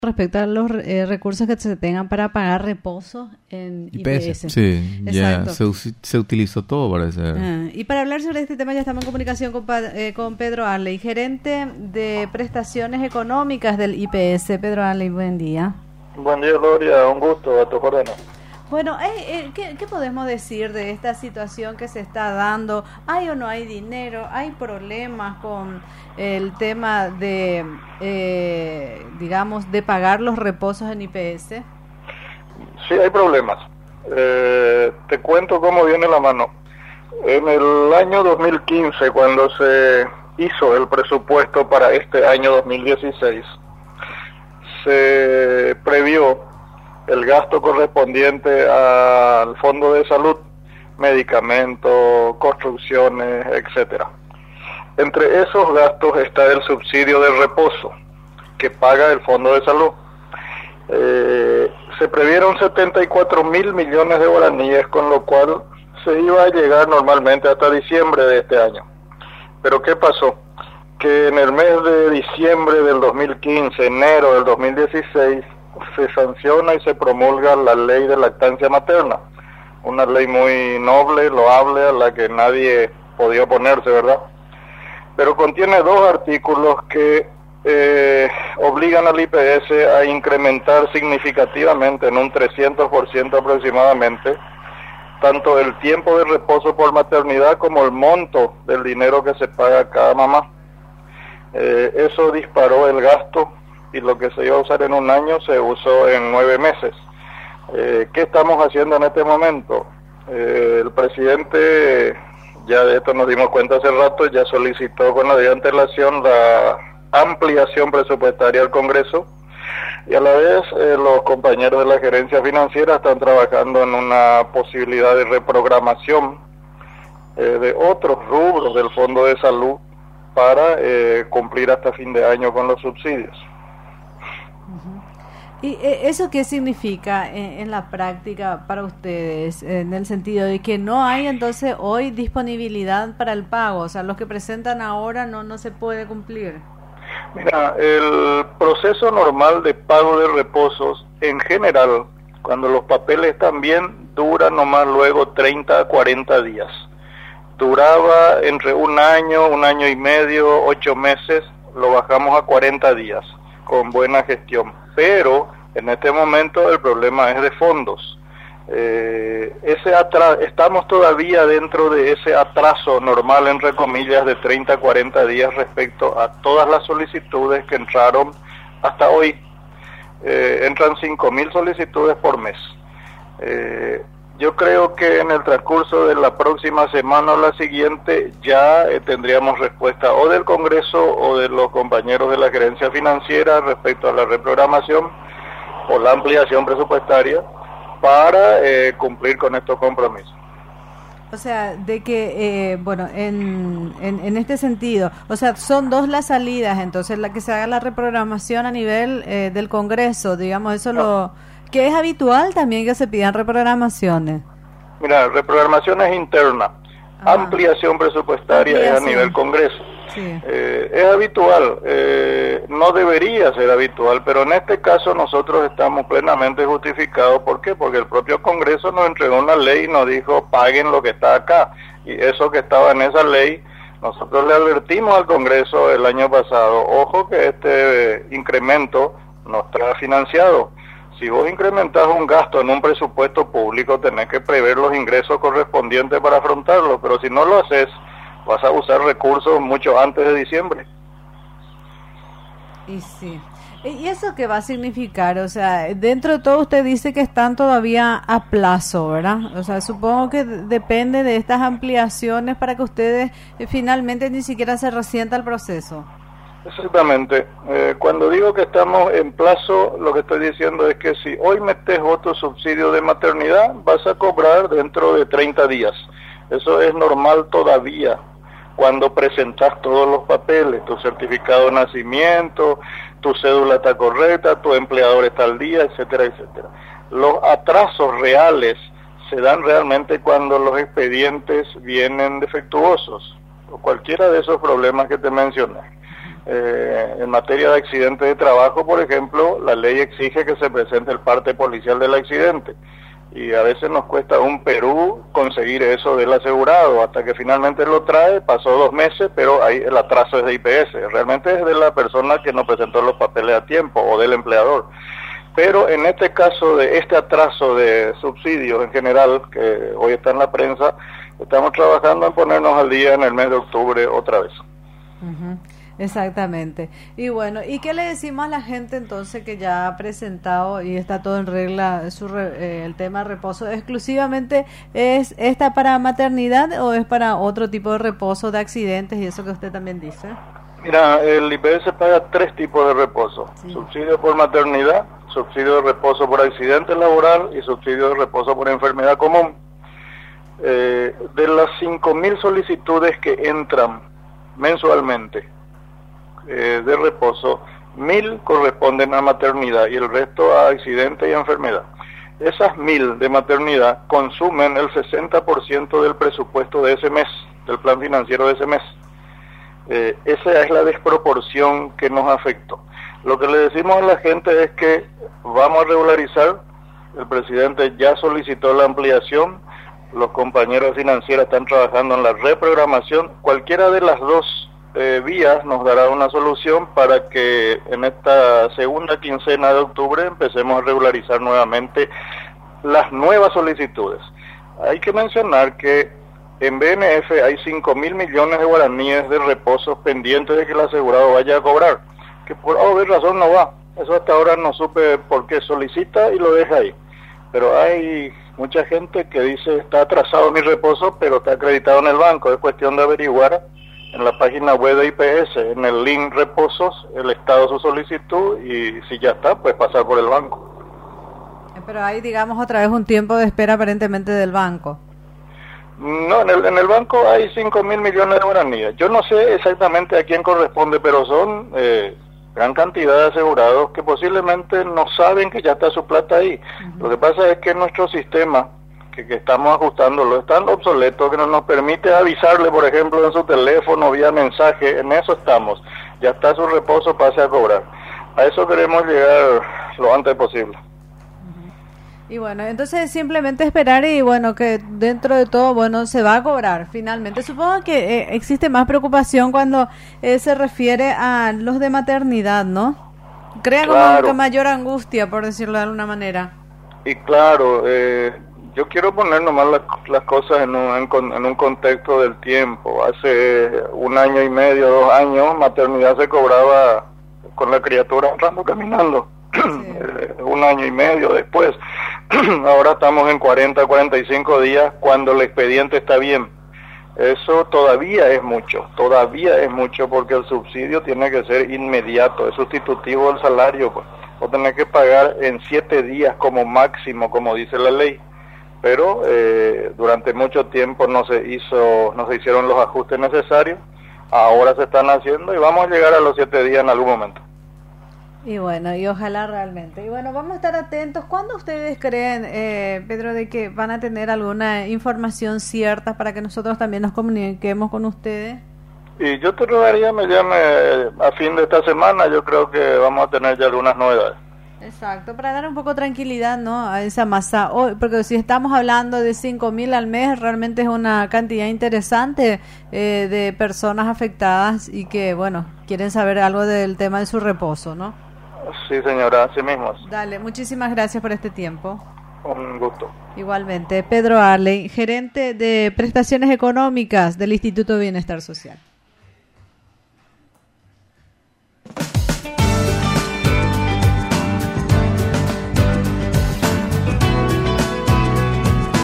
respecto a los recursos que se tengan para pagar reposo en IPS. Sí, ya se utilizó todo, parece. Y para hablar sobre este tema ya estamos en comunicación con Pedro Arley, gerente de prestaciones económicas del IPS. Pedro Arley, buen día. Buen día, Gloria, un gusto, a tu órdenes. Bueno, ¿qué podemos decir de esta situación que se está dando? ¿Hay o no hay dinero? ¿Hay problemas con el tema de, digamos, de pagar los reposos en IPS? Sí, hay problemas. Te cuento cómo viene la mano. En el año 2015, cuando se hizo el presupuesto para este año 2016, se previó el gasto correspondiente al Fondo de Salud, medicamentos, construcciones, etcétera. Entre esos gastos está el subsidio de reposo que paga el Fondo de Salud. Se previeron 74.000 millones de guaraníes, con lo cual se iba a llegar normalmente hasta diciembre de este año. Pero ¿qué pasó? Que en el mes de diciembre del 2015, enero del 2016, se sanciona y se promulga la ley de lactancia materna, una ley muy noble, loable, a la que nadie podía oponerse, ¿verdad? Pero contiene dos artículos que obligan al IPS a incrementar significativamente, en un 300% aproximadamente, tanto el tiempo de reposo por maternidad como el monto del dinero que se paga a cada mamá. Eso disparó el gasto, y lo que se iba a usar en un año se usó en 9 meses. ¿Qué estamos haciendo en este momento? El presidente, ya de esto nos dimos cuenta hace rato, ya solicitó con la debida antelación la ampliación presupuestaria al Congreso, y a la vez los compañeros de la gerencia financiera están trabajando en una posibilidad de reprogramación de otros rubros del Fondo de Salud para cumplir hasta fin de año con los subsidios. ¿Y eso qué significa en la práctica para ustedes? En el sentido de que no hay entonces hoy disponibilidad para el pago, o sea, los que presentan ahora no se puede cumplir. Mira, el proceso normal de pago de reposos, en general, cuando los papeles están bien, dura nomás luego 30 a 40 días. Duraba entre un año y medio, 8 meses, lo bajamos a 40 días, con buena gestión. Pero en este momento el problema es de fondos. Estamos todavía dentro de ese atraso normal, entre comillas, de 30 a 40 días respecto a todas las solicitudes que entraron hasta hoy. Entran 5.000 solicitudes por mes. Yo creo que en el transcurso de la próxima semana o la siguiente ya tendríamos respuesta o del Congreso o de los compañeros de la gerencia financiera respecto a la reprogramación o la ampliación presupuestaria para cumplir con estos compromisos. O sea, de que, bueno, en este sentido, o sea, son dos las salidas, entonces la que se haga la reprogramación a nivel del Congreso, digamos, eso no. Que es habitual también que se pidan reprogramaciones. Mira, reprogramación es interna, ampliación presupuestaria es a nivel Congreso. Sí. Es habitual, no debería ser habitual, pero en este caso nosotros estamos plenamente justificados. ¿Por qué? Porque el propio Congreso nos entregó una ley y nos dijo paguen lo que está acá, y eso que estaba en esa ley, nosotros le advertimos al Congreso el año pasado, ojo que este incremento no está financiado. Si vos incrementás un gasto en un presupuesto público, tenés que prever los ingresos correspondientes para afrontarlo, pero si no lo haces, vas a usar recursos mucho antes de diciembre. Y sí. ¿Y eso qué va a significar? O sea, dentro de todo usted dice que están todavía a plazo, ¿verdad? O sea, supongo que depende de estas ampliaciones para que ustedes finalmente ni siquiera se resienta el proceso. Exactamente. Cuando digo que estamos en plazo, lo que estoy diciendo es que si hoy metes otro subsidio de maternidad, vas a cobrar dentro de 30 días. Eso es normal todavía. Cuando presentas todos los papeles, tu certificado de nacimiento, tu cédula está correcta, tu empleador está al día, etcétera, etcétera. Los atrasos reales se dan realmente cuando los expedientes vienen defectuosos, o cualquiera de esos problemas que te mencioné. En materia de accidente de trabajo, por ejemplo, la ley exige que se presente el parte policial del accidente. Y a veces nos cuesta un Perú conseguir eso del asegurado, hasta que finalmente lo trae, pasó 2 meses, pero ahí el atraso es de IPS, realmente es de la persona que no presentó los papeles a tiempo o del empleador. Pero en este caso de este atraso de subsidios en general, que hoy está en la prensa, estamos trabajando en ponernos al día en el mes de octubre otra vez. Exactamente. Y bueno, ¿y qué le decimos a la gente entonces que ya ha presentado y está todo en regla el tema de reposo? ¿Exclusivamente es esta para maternidad o es para otro tipo de reposo de accidentes y eso que usted también dice? Mira, el IPS paga 3 tipos de reposo. Sí. Subsidio por maternidad, subsidio de reposo por accidente laboral y subsidio de reposo por enfermedad común. De las 5.000 solicitudes que entran mensualmente de reposo, 1.000 corresponden a maternidad y el resto a accidente y enfermedad. Esas 1.000 de maternidad consumen el 60% del presupuesto de ese mes, del plan financiero de ese mes. Esa es la desproporción que nos afectó. Lo que le decimos a la gente es que vamos a regularizar. El presidente ya solicitó la ampliación, los compañeros financieros están trabajando en la reprogramación. Cualquiera de las dos vías nos dará una solución para que en esta segunda quincena de octubre empecemos a regularizar nuevamente las nuevas solicitudes. Hay que mencionar que en BNF hay 5.000 millones de guaraníes de reposos pendientes de que el asegurado vaya a cobrar, que por obvia razón no va. Eso hasta ahora no supe por qué solicita y lo deja ahí. Pero hay mucha gente que dice, está atrasado mi reposo, pero está acreditado en el banco. Es cuestión de averiguar en la página web de IPS, en el link reposos, el estado de su solicitud, y si ya está, pues pasar por el banco. Pero hay, digamos, otra vez un tiempo de espera aparentemente del banco. No, en el banco hay 5.000 millones de guaraníes. Yo no sé exactamente a quién corresponde, pero son gran cantidad de asegurados que posiblemente no saben que ya está su plata ahí. Lo que pasa es que nuestro sistema, que estamos ajustándolo, es tan obsoleto que no nos permite avisarle, por ejemplo, en su teléfono, vía mensaje. En eso estamos. Ya está su reposo, pase a cobrar. A eso queremos llegar lo antes posible. Y bueno, entonces simplemente esperar y bueno, que dentro de todo, bueno, se va a cobrar finalmente. Supongo que existe más preocupación cuando se refiere a los de maternidad, ¿no? Crea como que mayor angustia, por decirlo de alguna manera. Y claro, yo quiero poner nomás las cosas en un contexto del tiempo. Hace 1 año y medio, 2 años, maternidad se cobraba con la criatura entrando caminando. Sí. 1 año y medio después. Ahora estamos en 40, 45 días cuando el expediente está bien. Eso todavía es mucho porque el subsidio tiene que ser inmediato, es sustitutivo del salario, pues. O tener que pagar en 7 días como máximo, como dice la ley. Pero durante mucho tiempo no se hicieron los ajustes necesarios. Ahora se están haciendo y vamos a llegar a los 7 días en algún momento. Y bueno, y ojalá realmente. Y bueno, vamos a estar atentos. ¿Cuándo ustedes creen, Pedro, de que van a tener alguna información cierta para que nosotros también nos comuniquemos con ustedes? Y yo te rogaría me llame a fin de esta semana. Yo creo que vamos a tener ya algunas novedades. Exacto, para dar un poco de tranquilidad, ¿no?, a esa masa. Porque si estamos hablando de 5.000 al mes, realmente es una cantidad interesante de personas afectadas y que, bueno, quieren saber algo del tema de su reposo, ¿no? Sí, señora, así mismo. Dale, muchísimas gracias por este tiempo. Un gusto. Igualmente. Pedro Arley, gerente de prestaciones económicas del Instituto de Bienestar Social.